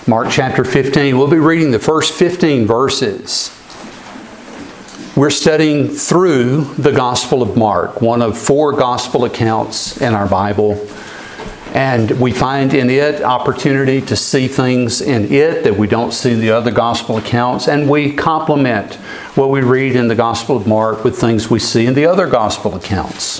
Mark chapter 15. We'll be reading the first 15 verses. We're studying through the Gospel of Mark, one of 4 gospel accounts in our Bible. And we find in it opportunity to see things in it that we don't see in the other gospel accounts. And we complement what we read in the Gospel of Mark with things we see in the other gospel accounts.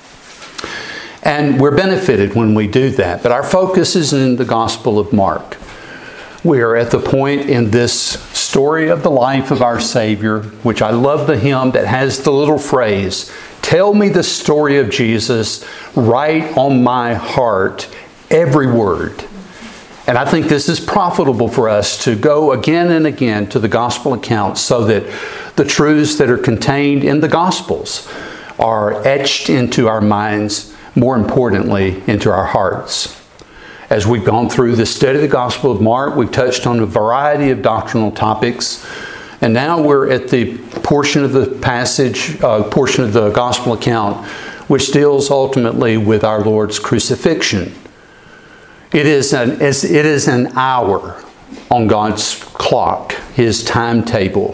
And we're benefited when we do that. But our focus is in the Gospel of Mark. We are at the point in this story of the life of our Savior, which I love the hymn that has the little phrase, "Tell me the story of Jesus, write on my heart every word." And I think this is profitable for us to go again and again to the gospel accounts so that the truths that are contained in the Gospels are etched into our minds, more importantly, into our hearts. As we've gone through the study of the Gospel of Mark, we've touched on a variety of doctrinal topics. And now we're at the portion of the passage, portion of the Gospel account, which deals ultimately with our Lord's crucifixion. It is an hour on God's clock, His timetable.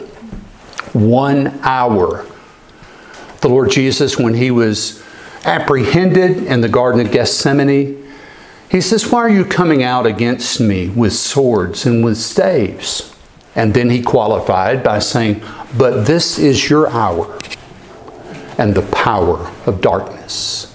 1 hour. The Lord Jesus, when He was apprehended in the Garden of Gethsemane, He says, "Why are you coming out against me with swords and with staves?" And then He qualified by saying, "But this is your hour and the power of darkness."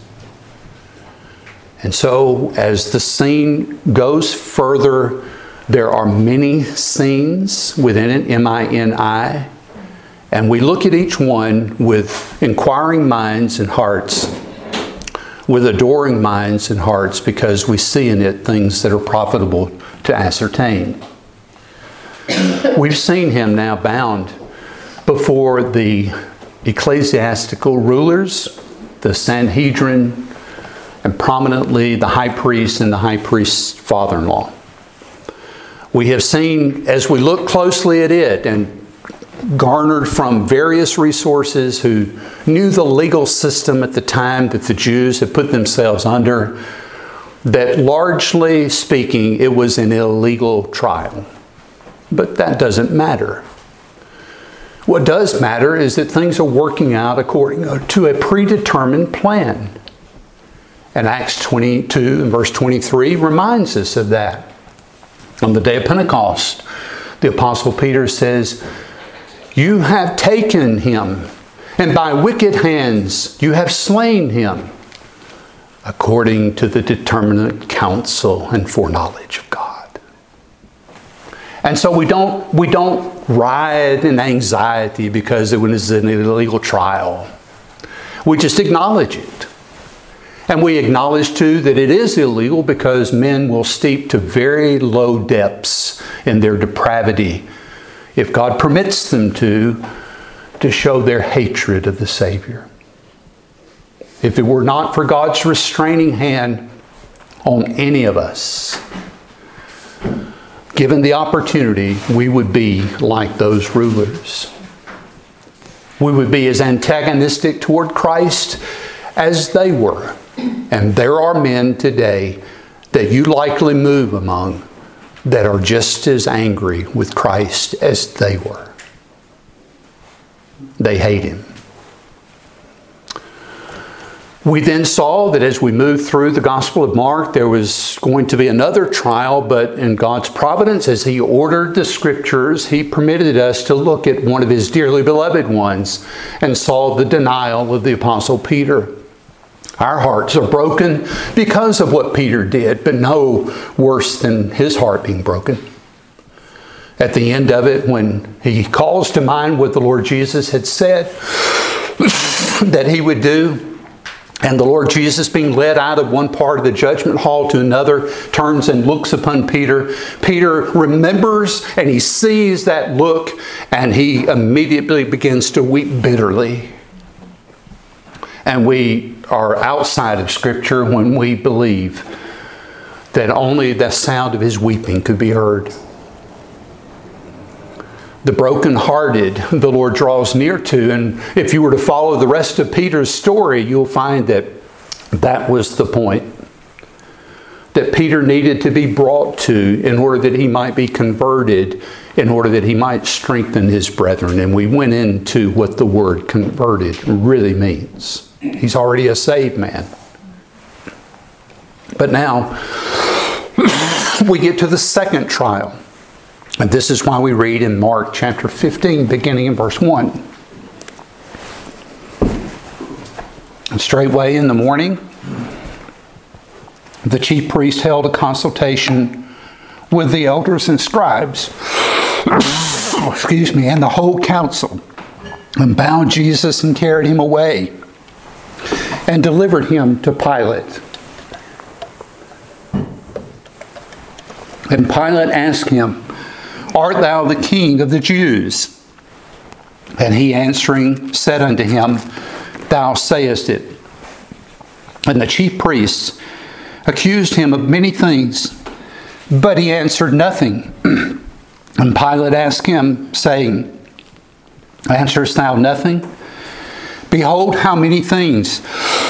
And so as the scene goes further, there are many scenes within it, M-I-N-I. And we look at each one with inquiring minds and hearts, with adoring minds and hearts, because we see in it things that are profitable to ascertain. We've seen Him now bound before the ecclesiastical rulers, the Sanhedrin, and prominently the high priest and the high priest's father-in-law. We have seen, as we look closely at it and garnered from various resources who knew the legal system at the time that the Jews had put themselves under, that largely speaking, it was an illegal trial. But that doesn't matter. What does matter is that things are working out according to a predetermined plan. And Acts 22 and verse 23 reminds us of that. On the day of Pentecost, the Apostle Peter says, "You have taken Him, and by wicked hands you have slain Him, according to the determinate counsel and foreknowledge of God." And so we don't riot in anxiety because it was an illegal trial. We just acknowledge it. And we acknowledge too that it is illegal because men will steep to very low depths in their depravity, if God permits them to show their hatred of the Savior. If it were not for God's restraining hand on any of us, given the opportunity, we would be like those rulers. We would be as antagonistic toward Christ as they were. And there are men today that you likely move among that are just as angry with Christ as they were. They hate Him. We then saw that as we moved through the Gospel of Mark, there was going to be another trial, but in God's providence, as He ordered the Scriptures, He permitted us to look at one of His dearly beloved ones and saw the denial of the Apostle Peter. Our hearts are broken because of what Peter did, but no worse than his heart being broken. At the end of it, when he calls to mind what the Lord Jesus had said that He would do, and the Lord Jesus being led out of one part of the judgment hall to another, turns and looks upon Peter. Peter remembers and he sees that look, and he immediately begins to weep bitterly. And we are outside of Scripture when we believe that only the sound of his weeping could be heard. The brokenhearted the Lord draws near to. And if you were to follow the rest of Peter's story, you'll find that that was the point. that Peter needed to be brought to in order that he might be converted, in order that he might strengthen his brethren. And we went into what the word converted really means. He's already a saved man. But now we get to the second trial. And this is why we read in Mark chapter 15, beginning in verse 1. And straightway in the morning, the chief priest held a consultation with the elders and scribes, and the whole council, and bound Jesus and carried him away, and delivered him to Pilate. And Pilate asked him, Art thou the king of the Jews? And he answering said unto him, Thou sayest it. And the chief priests accused him of many things, but he answered nothing. And Pilate asked him, saying, Answerest thou nothing? Behold, how many things,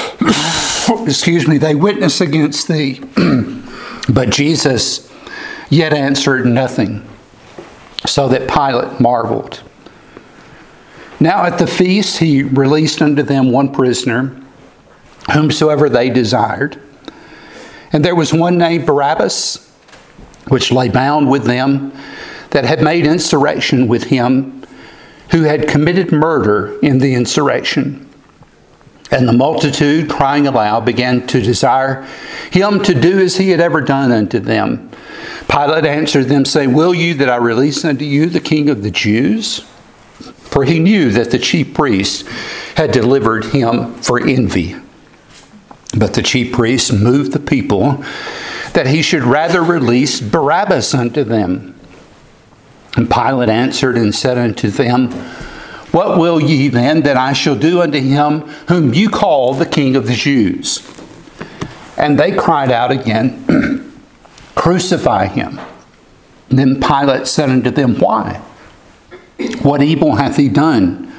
they witness against thee. But Jesus yet answered nothing, so that Pilate marveled. Now at the feast he released unto them one prisoner, whomsoever they desired. And there was one named Barabbas, which lay bound with them that had made insurrection with him, who had committed murder in the insurrection. And the multitude, crying aloud, began to desire him to do as he had ever done unto them. Pilate answered them, saying, Will you that I release unto you the King of the Jews? For he knew that the chief priests had delivered him for envy. But the chief priests moved the people that he should rather release Barabbas unto them. And Pilate answered and said unto them, What will ye then that I shall do unto him whom you call the King of the Jews? And they cried out again, Crucify him. And then Pilate said unto them, Why? What evil hath he done?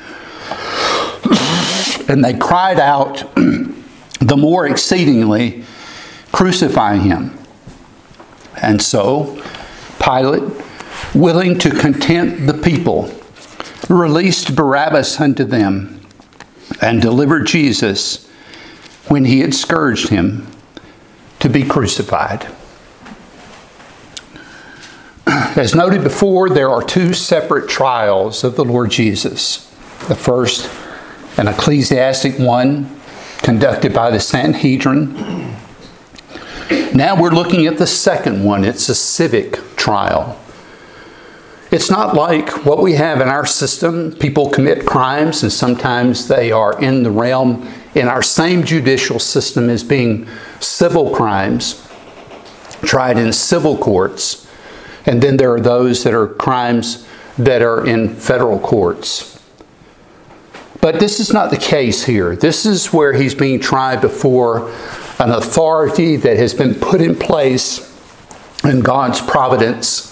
And they cried out the more exceedingly, Crucify him. And so Pilate, willing to content the people, released Barabbas unto them, and delivered Jesus, when he had scourged him, to be crucified. As noted before, there are two separate trials of the Lord Jesus. The first, an ecclesiastic one, conducted by the Sanhedrin. Now we're looking at the second one. It's a civic trial. It's not like what we have in our system. People commit crimes, and sometimes they are in the realm in our same judicial system as being civil crimes, tried in civil courts. And then there are those that are crimes that are in federal courts. But this is not the case here. This is where he's being tried before an authority that has been put in place in God's providence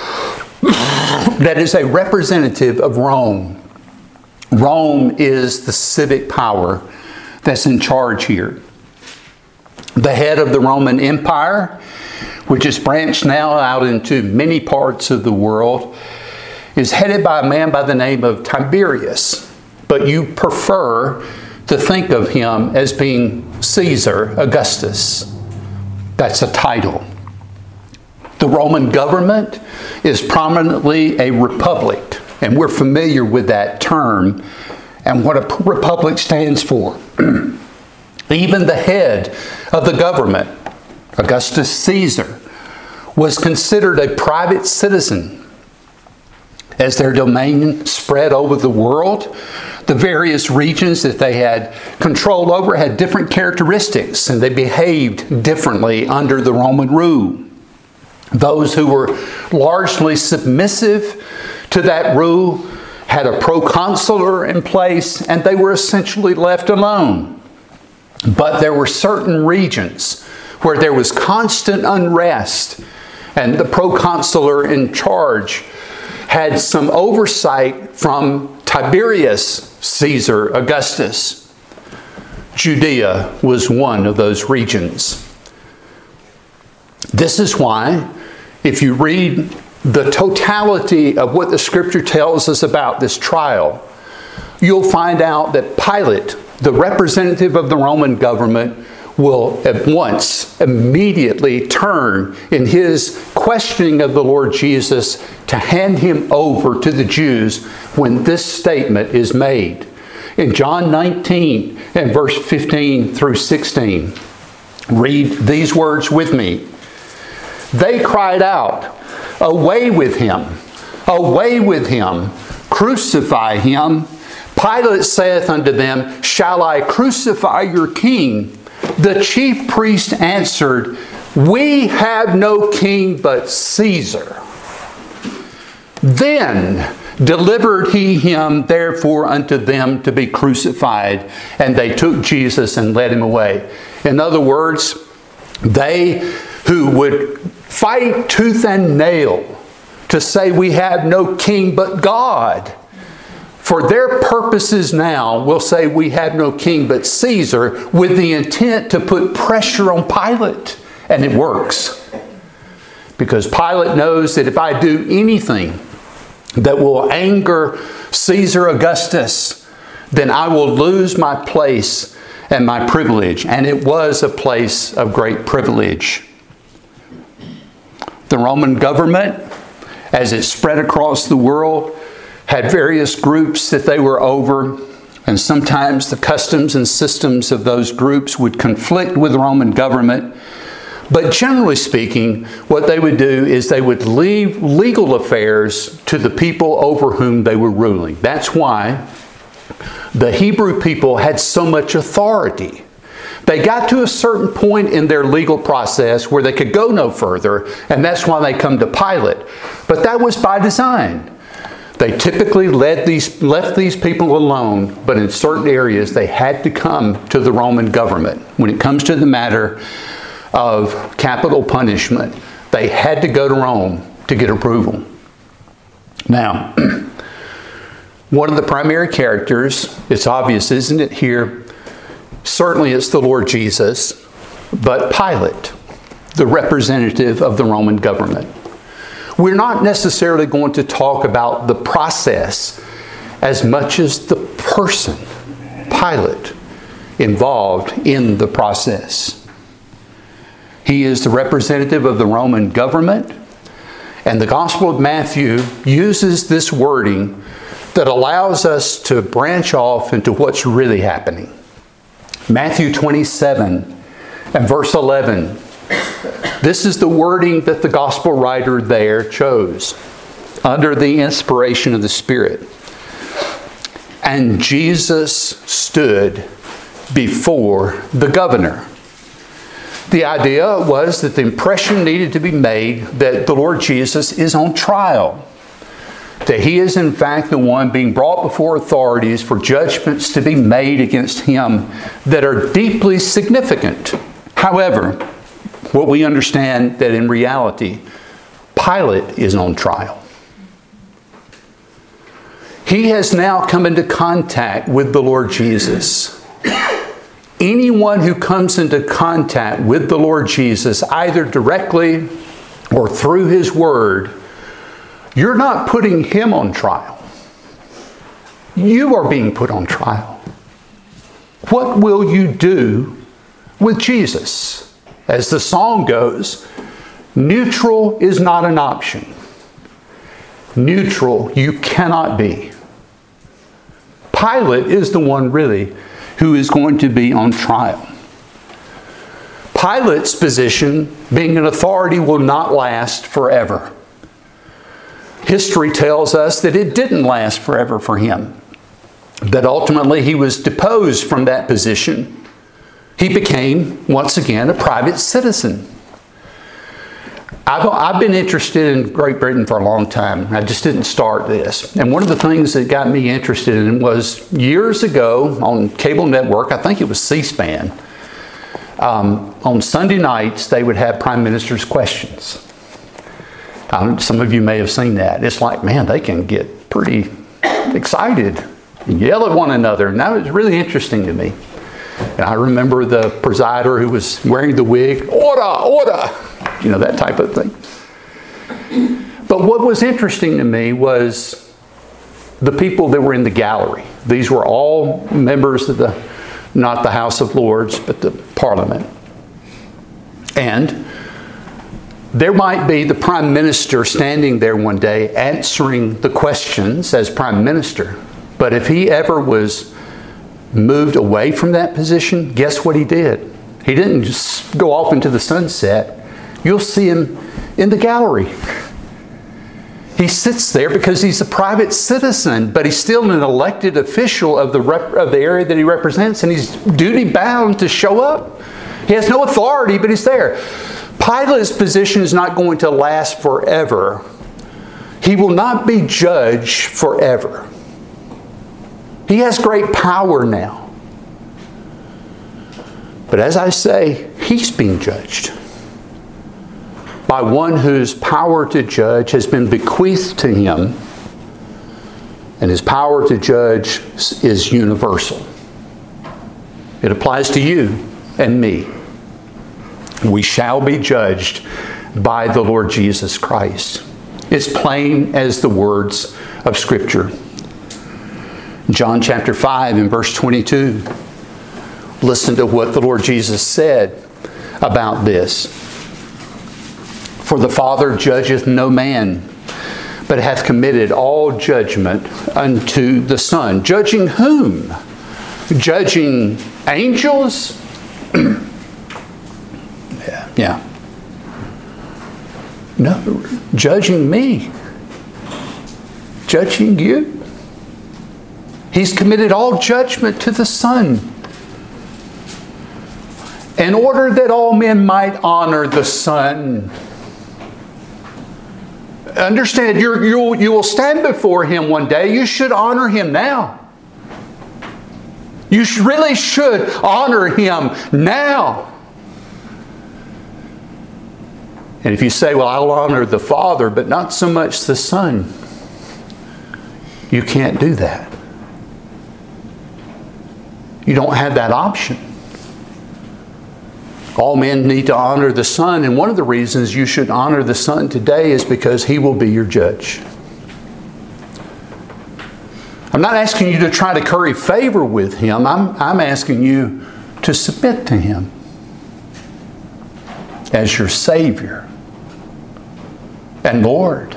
that is a representative of Rome. Rome is the civic power that's in charge here. The head of the Roman Empire, which is branched now out into many parts of the world, is headed by a man by the name of Tiberius. But you prefer to think of him as being Caesar Augustus. That's a title. The Roman government is prominently a republic, and we're familiar with that term and what a republic stands for. Even the head of the government, Augustus Caesar, was considered a private citizen. As their domain spread over the world, the various regions that they had control over had different characteristics, and they behaved differently under the Roman rule. Those who were largely submissive to that rule had a proconsular in place, and they were essentially left alone. But there were certain regions where there was constant unrest, and the proconsular in charge had some oversight from Tiberius Caesar Augustus. Judea was one of those regions. This is why, if you read the totality of what the Scripture tells us about this trial, you'll find out that Pilate, the representative of the Roman government, will at once, immediately turn in his questioning of the Lord Jesus to hand him over to the Jews when this statement is made. In John 19 and verse 15 through 16, read these words with me. They cried out, "Away with him! Away with him! Crucify him!" Pilate saith unto them, "Shall I crucify your king?" The chief priest answered, "We have no king but Caesar." Then delivered he him therefore unto them to be crucified, and they took Jesus and led him away. In other words, they who would fight tooth and nail to say we have no king but God, for their purposes now will say we have no king but Caesar, with the intent to put pressure on Pilate. And it works. Because Pilate knows that if I do anything that will anger Caesar Augustus, then I will lose my place and my privilege. And it was a place of great privilege. The Roman government, as it spread across the world, had various groups that they were over, and sometimes the customs and systems of those groups would conflict with the Roman government. But generally speaking, what they would do is they would leave legal affairs to the people over whom they were ruling. That's why the Hebrew people had so much authority. They got to a certain point in their legal process where they could go no further, and that's why they come to Pilate. But that was by design. They typically left these people alone, but in certain areas they had to come to the Roman government. When it comes to the matter of capital punishment, they had to go to Rome to get approval. Now, one of the primary characters, it's obvious, isn't it, here? Certainly it's the Lord Jesus, but Pilate, the representative of the Roman government. We're not necessarily going to talk about the process as much as the person, Pilate, involved in the process. He is the representative of the Roman government, and the Gospel of Matthew uses this wording that allows us to branch off into what's really happening. Matthew 27 and verse 11. This is the wording that the gospel writer there chose under the inspiration of the Spirit. And Jesus stood before the governor. The idea was that the impression needed to be made that the Lord Jesus is on trial. That he is in fact the one being brought before authorities for judgments to be made against him that are deeply significant. However, what we understand that in reality, Pilate is on trial. He has now come into contact with the Lord Jesus. Anyone who comes into contact with the Lord Jesus, either directly or through his word, you're not putting him on trial. You are being put on trial. What will you do with Jesus? As the song goes, neutral is not an option. Neutral you cannot be. Pilate is the one really who is going to be on trial. Pilate's position, being an authority, will not last forever. History tells us that it didn't last forever for him. That ultimately he was deposed from that position. He became, once again, a private citizen. I've been interested in Great Britain for a long time. I just didn't start this. And one of the things that got me interested in was years ago on cable network, I think it was C-SPAN, on Sunday nights they would have Prime Minister's questions. Some of you may have seen that. It's like, man, they can get pretty excited and yell at one another. And that was really interesting to me. And I remember the presider who was wearing the wig, order, order. You know, that type of thing. But what was interesting to me was the people that were in the gallery. These were all members of not the House of Lords, but the Parliament. And there might be the Prime Minister standing there one day answering the questions as Prime Minister. But if he ever was moved away from that position, guess what he did? He didn't just go off into the sunset. You'll see him in the gallery. He sits there because he's a private citizen, but he's still an elected official of the area that he represents, and he's duty-bound to show up. He has no authority, but he's there. Pilate's position is not going to last forever. He will not be judged forever. He has great power now. But as I say, he's being judged by one whose power to judge has been bequeathed to him, and his power to judge is universal. It applies to you and me. We shall be judged by the Lord Jesus Christ. It's plain as the words of Scripture. John chapter 5 and verse 22. Listen to what the Lord Jesus said about this. For the Father judgeth no man, but hath committed all judgment unto the Son. Judging whom? Judging angels? Yeah. No, judging me. Judging you. He's committed all judgment to the Son, in order that all men might honor the Son. Understand, you will stand before Him one day. You should honor Him now. You really should honor Him now. And if you say, well, I'll honor the Father, but not so much the Son, you can't do that. You don't have that option. All men need to honor the Son, and one of the reasons you should honor the Son today is because He will be your judge. I'm not asking you to try to curry favor with Him. I'm asking you to submit to Him as your Savior and Lord.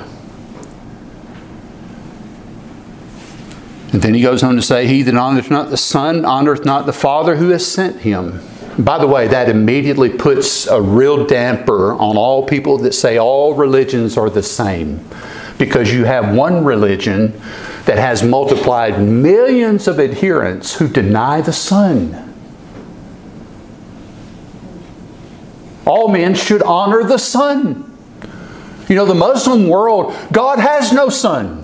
And then he goes on to say, he that honoreth not the Son honoreth not the Father who has sent Him. By the way, that immediately puts a real damper on all people that say all religions are the same. Because you have one religion that has multiplied millions of adherents who deny the Son. All men should honor the Son. You know, the Muslim world, God has no Son.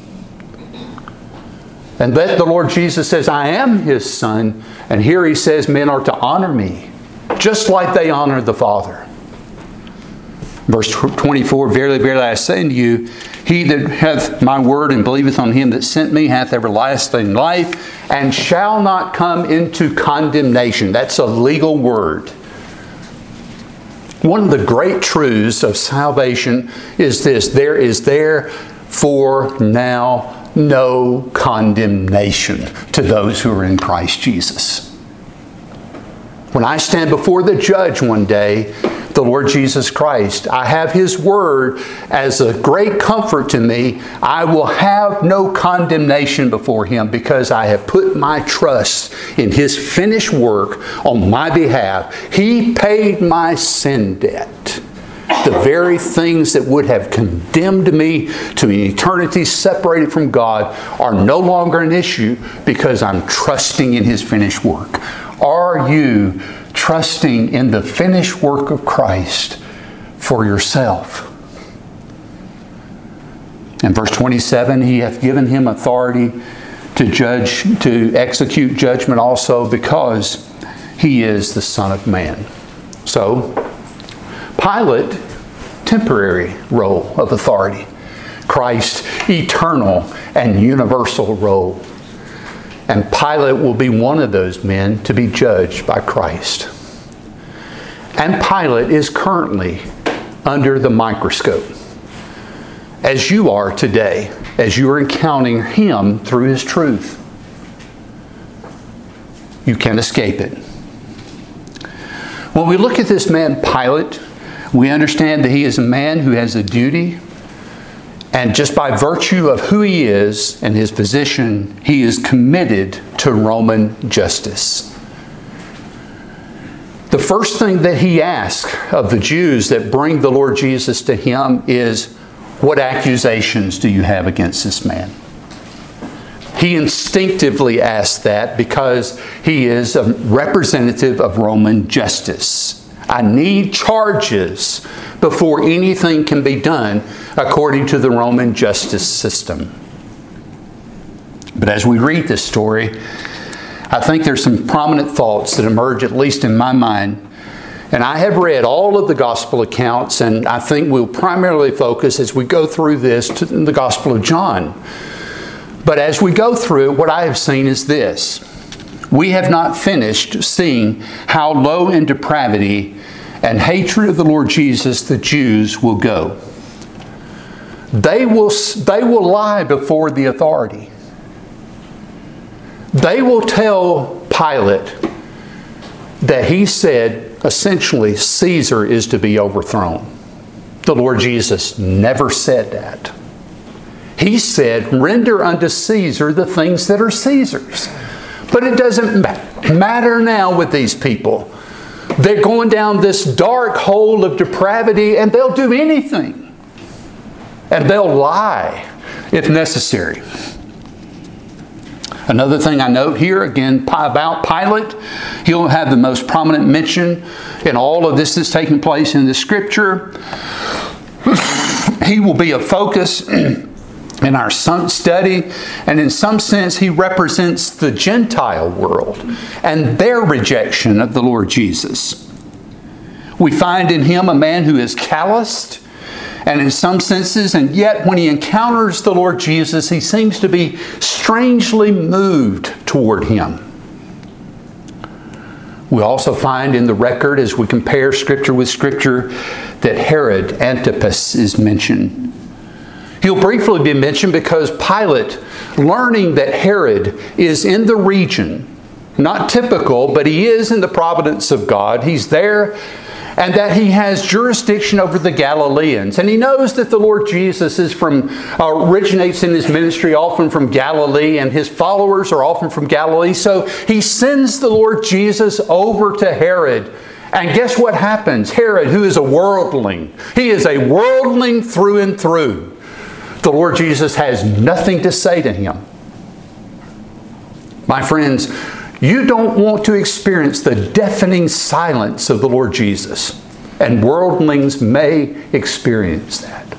And that the Lord Jesus says, I am His Son. And here He says men are to honor me, just like they honor the Father. Verse 24, Verily, verily, I say unto you, he that hath my word and believeth on Him that sent me hath everlasting life, and shall not come into condemnation. That's a legal word. One of the great truths of salvation is this: there is therefore now no condemnation to those who are in Christ Jesus. When I stand before the judge one day, the Lord Jesus Christ, I have His word as a great comfort to me. I will have no condemnation before Him because I have put my trust in His finished work on my behalf. He paid my sin debt. The very things that would have condemned me to an eternity separated from God are no longer an issue because I'm trusting in His finished work. Are you trusting in the finished work of Christ for yourself? In verse 27, He hath given Him authority to judge, to execute judgment also, because He is the Son of Man. So, Pilate, temporary role of authority. Christ, eternal and universal role. And Pilate will be one of those men to be judged by Christ. And Pilate is currently under the microscope, as you are today, as you are encountering Him through His truth. You can't escape it. When we look at this man Pilate, we understand that he is a man who has a duty, and just by virtue of who he is and his position, he is committed to Roman justice. The first thing that he asks of the Jews that bring the Lord Jesus to him is, what accusations do you have against this man? He instinctively asks that because he is a representative of Roman justice. I need charges before anything can be done according to the Roman justice system. But as we read this story, I think there's some prominent thoughts that emerge, at least in my mind. And I have read all of the gospel accounts, and I think we'll primarily focus as we go through this to the Gospel of John. But as we go through, what I have seen is this. We have not finished seeing how low in depravity and hatred of the Lord Jesus the Jews will go. They will lie before the authority. They will tell Pilate that he said, essentially, Caesar is to be overthrown. The Lord Jesus never said that. He said, render unto Caesar the things that are Caesar's. But it doesn't matter now with these people. They're going down this dark hole of depravity, and they'll do anything. And they'll lie if necessary. Another thing I note here, again, about Pilate, he'll have the most prominent mention in all of this that's taking place in the Scripture. He will be a focus in our study, and in some sense he represents the Gentile world and their rejection of the Lord Jesus. We find in him a man who is calloused, and in some senses, and yet when he encounters the Lord Jesus, he seems to be strangely moved toward him. We also find in the record, as we compare Scripture with Scripture, that Herod Antipas is mentioned. He'll briefly be mentioned because Pilate, learning that Herod is in the region, not typical, but he is in the providence of God, he's there, and that he has jurisdiction over the Galileans. And he knows that the Lord Jesus originates in his ministry often from Galilee, and his followers are often from Galilee. So he sends the Lord Jesus over to Herod. And guess what happens? Herod, who is a worldling, he is a worldling through and through. The Lord Jesus has nothing to say to him. My friends, you don't want to experience the deafening silence of the Lord Jesus. And worldlings may experience that.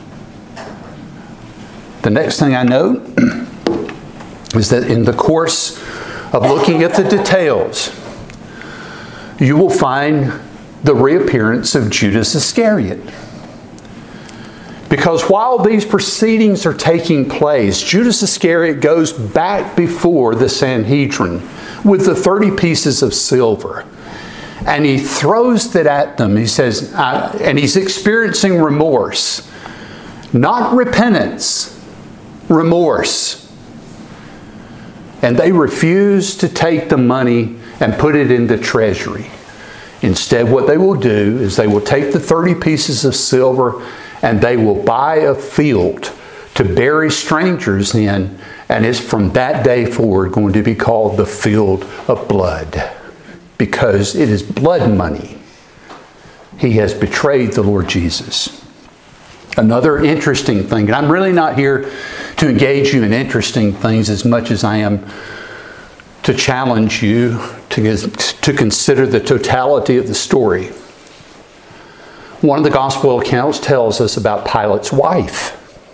The next thing I note is that in the course of looking at the details, you will find the reappearance of Judas Iscariot. Because while these proceedings are taking place, Judas Iscariot goes back before the Sanhedrin with the 30 pieces of silver. And he throws it at them. He says, and he's experiencing remorse. Not repentance, remorse. And they refuse to take the money and put it in the treasury. Instead, what they will do is they will take the 30 pieces of silver and they will buy a field to bury strangers in, and it's from that day forward going to be called the Field of Blood, because it is blood money. He has betrayed the Lord Jesus. Another interesting thing, and I'm really not here to engage you in interesting things as much as I am to challenge you to consider the totality of the story. One of the gospel accounts tells us about Pilate's wife.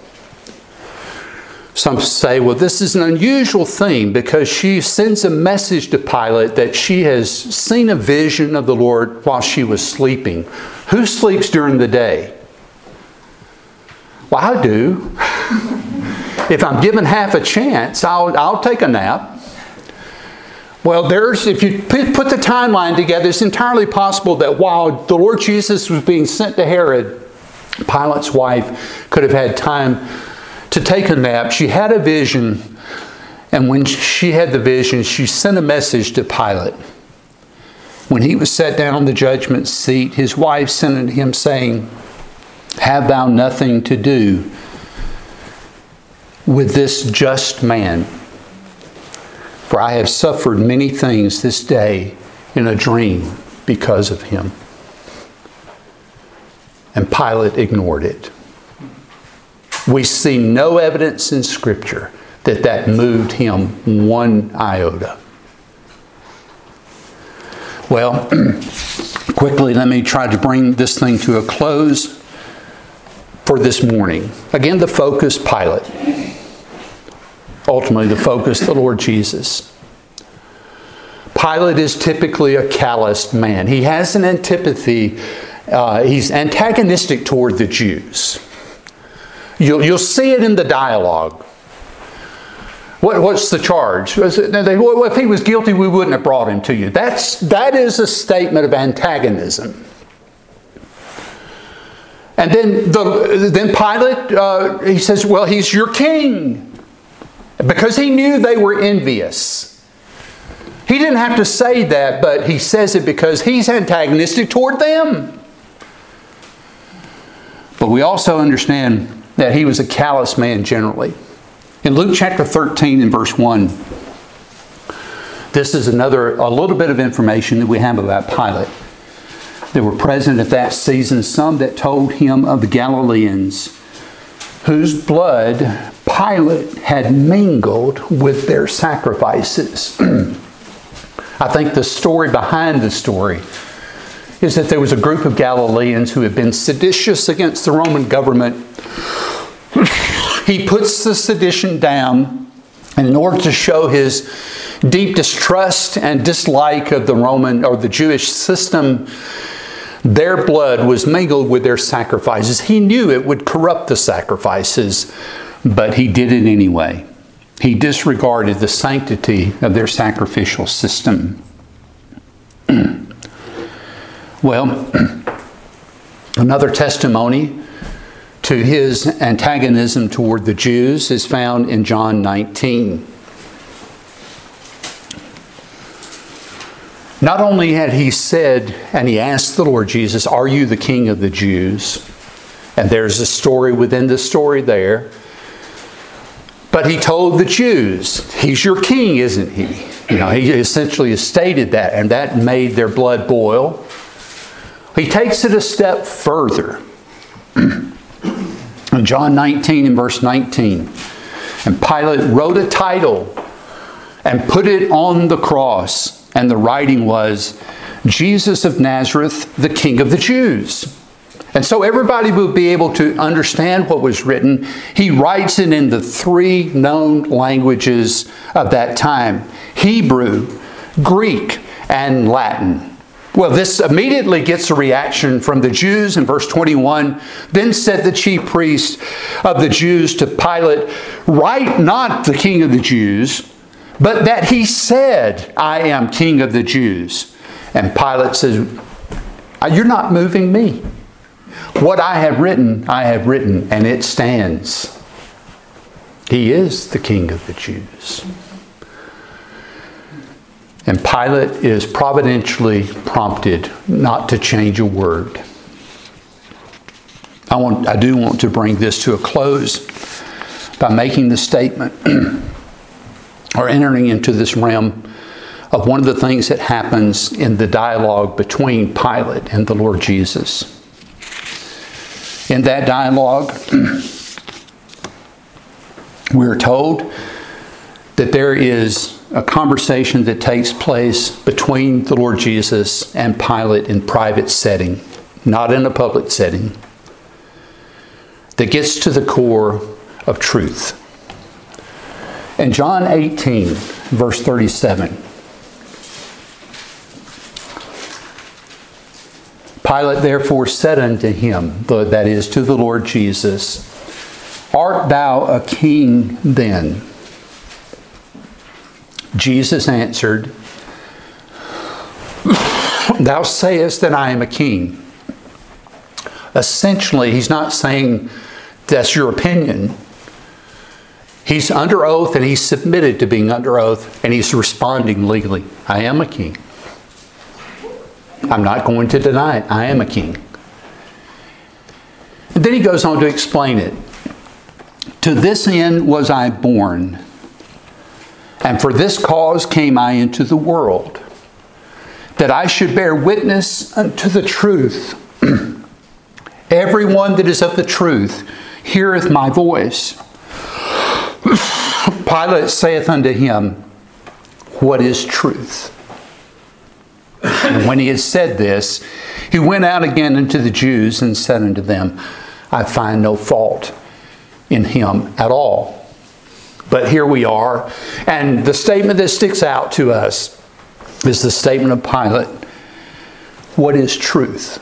Some say, well, this is an unusual thing because she sends a message to Pilate that she has seen a vision of the Lord while she was sleeping. Who sleeps during the day? Well, I do. If I'm given half a chance, I'll take a nap. Well, if you put the timeline together, it's entirely possible that while the Lord Jesus was being sent to Herod, Pilate's wife could have had time to take a nap. She had a vision, and when she had the vision, she sent a message to Pilate. When he was set down on the judgment seat, his wife sent unto him, saying, Have thou nothing to do with this just man? For I have suffered many things this day in a dream because of him. And Pilate ignored it. We see no evidence in Scripture that moved him one iota. Well, quickly, let me try to bring this thing to a close for this morning. Again, the focus, Pilate. Ultimately, the focus, the Lord Jesus. Pilate is typically a calloused man. He has an antipathy. He's antagonistic toward the Jews. You'll see it in the dialogue. What's the charge? Well, if he was guilty, we wouldn't have brought him to you. That is a statement of antagonism. And then Pilate, he says, well, he's your king. Because he knew they were envious. He didn't have to say that, but he says it because he's antagonistic toward them. But we also understand that he was a callous man generally. In Luke chapter 13 and verse 1, this is a little bit of information that we have about Pilate. There were present at that season some that told him of the Galileans, whose blood Pilate had mingled with their sacrifices. I think the story behind the story is that there was a group of Galileans who had been seditious against the Roman government. He puts the sedition down, and in order to show his deep distrust and dislike of the Roman or the Jewish system, their blood was mingled with their sacrifices. He knew it would corrupt the sacrifices, but he did it anyway. He disregarded the sanctity of their sacrificial system. Well, another testimony to his antagonism toward the Jews is found in John 19. Not only had he said, and he asked the Lord Jesus, "Are you the King of the Jews?" And there's a story within the story there. But he told the Jews, "He's your king, isn't he?" He essentially stated that, and that made their blood boil. He takes it a step further. In John 19 and verse 19, and Pilate wrote a title and put it on the cross. And the writing was, Jesus of Nazareth, the King of the Jews. And so everybody would be able to understand what was written. He writes it in the three known languages of that time: Hebrew, Greek, and Latin. Well, this immediately gets a reaction from the Jews in verse 21. Then said the chief priest of the Jews to Pilate, "Write not the King of the Jews, but that he said, I am King of the Jews." And Pilate says, "You're not moving me. What I have written, and it stands. He is the King of the Jews." And Pilate is providentially prompted not to change a word. I do want to bring this to a close by making the statement or entering into this realm of one of the things that happens in the dialogue between Pilate and the Lord Jesus. In that dialogue, we're told that there is a conversation that takes place between the Lord Jesus and Pilate in private setting, not in a public setting, that gets to the core of truth. In John 18, verse 37, Pilate therefore said unto him, that is, to the Lord Jesus, "Art thou a king then?" Jesus answered, "Thou sayest that I am a king. Essentially, he's not saying that's your opinion. He's under oath and he's submitted to being under oath and he's responding legally. I am a king. I'm not going to deny it. I am a king. And then he goes on to explain it. To this end was I born, and for this cause came I into the world, that I should bear witness unto the truth. Everyone that is of the truth heareth my voice. Pilate saith unto him, What is truth? And when he had said this, he went out again unto the Jews and said unto them, I find no fault in him at all. But here we are, and the statement that sticks out to us is the statement of Pilate. What is truth?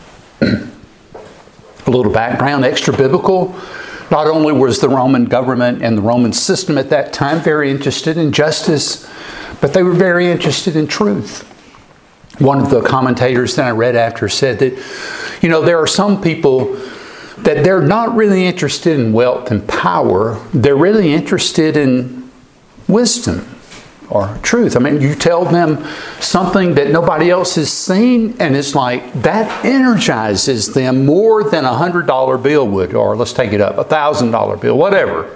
A little background, extra biblical. Not only was the Roman government and the Roman system at that time very interested in justice, but they were very interested in truth. One of the commentators that I read after said that, there are some people that they're not really interested in wealth and power. They're really interested in wisdom or truth. I mean, you tell them something that nobody else has seen, and it's like that energizes them more than a $100 bill would, or let's take it up, $1,000 bill, whatever.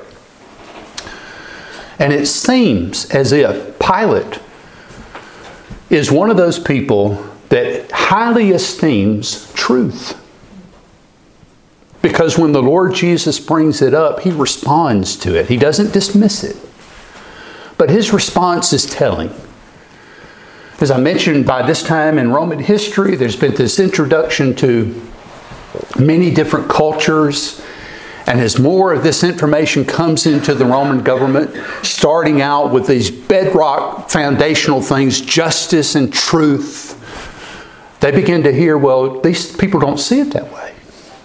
And it seems as if Pilate is one of those people that highly esteems truth. Because when the Lord Jesus brings it up, he responds to it. He doesn't dismiss it. But his response is telling. As I mentioned, by this time in Roman history, there's been this introduction to many different cultures. And as more of this information comes into the Roman government, starting out with these bedrock foundational things, justice and truth, they begin to hear, well, these people don't see it that way.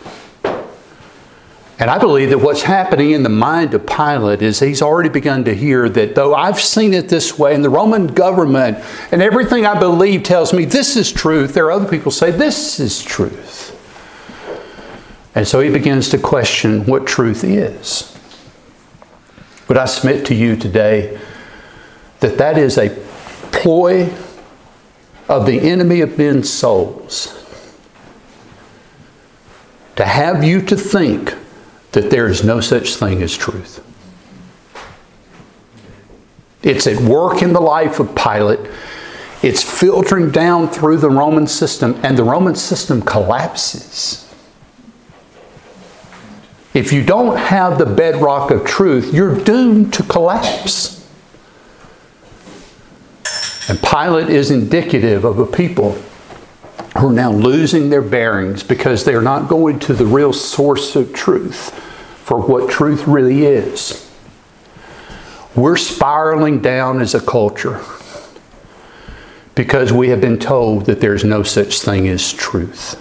And I believe that what's happening in the mind of Pilate is he's already begun to hear that though I've seen it this way, and the Roman government and everything I believe tells me this is truth, there are other people who say this is truth. And so he begins to question what truth is. But I submit to you today that that is a ploy of the enemy of men's souls to have you to think that there is no such thing as truth. It's at work in the life of Pilate. It's filtering down through the Roman system, and the Roman system collapses. If you don't have the bedrock of truth, you're doomed to collapse. And Pilate is indicative of a people who are now losing their bearings because they're not going to the real source of truth for what truth really is. We're spiraling down as a culture because we have been told that there's no such thing as truth.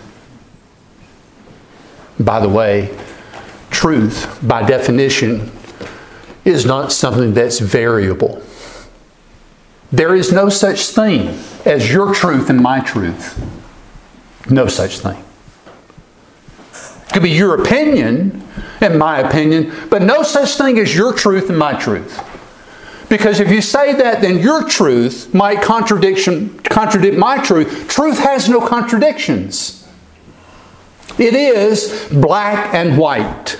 By the way, truth, by definition, is not something that's variable. There is no such thing as your truth and my truth. No such thing. It could be your opinion and my opinion, but no such thing as your truth and my truth. Because if you say that, then your truth might contradict my truth. Truth has no contradictions. It is black and white.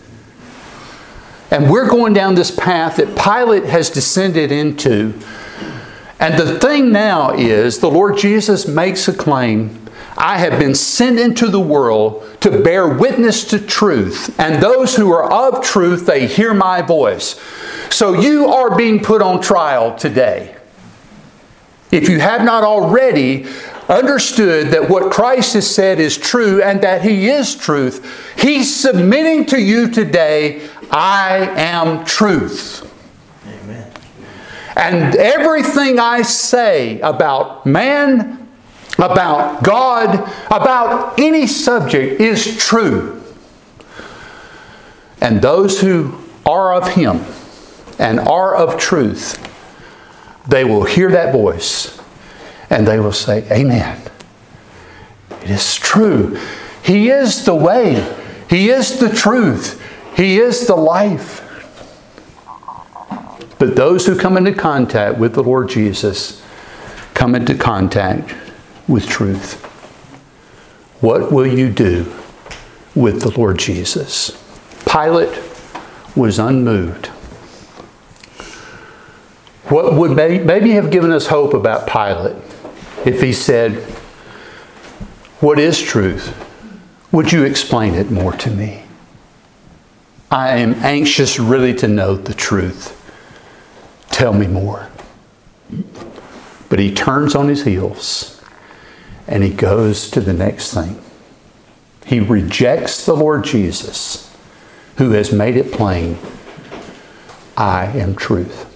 And we're going down this path that Pilate has descended into. And the thing now is, the Lord Jesus makes a claim. I have been sent into the world to bear witness to truth. And those who are of truth, they hear my voice. So you are being put on trial today. If you have not already understood that what Christ has said is true and that He is truth, He's submitting to you today, I am truth. Amen. And everything I say about man, about God, about any subject is true. And those who are of Him and are of truth, they will hear that voice and they will say, Amen. It is true. He is the way. He is the truth. He is the life. But those who come into contact with the Lord Jesus come into contact with truth. What will you do with the Lord Jesus? Pilate was unmoved. What would maybe have given us hope about Pilate if he said, "What is truth? Would you explain it more to me? I am anxious really to know the truth. Tell me more." But he turns on his heels and he goes to the next thing. He rejects the Lord Jesus, who has made it plain, I am truth.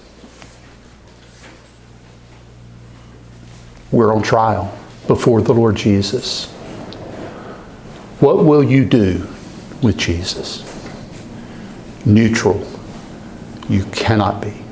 We're on trial before the Lord Jesus. What will you do with Jesus? Neutral. You cannot be.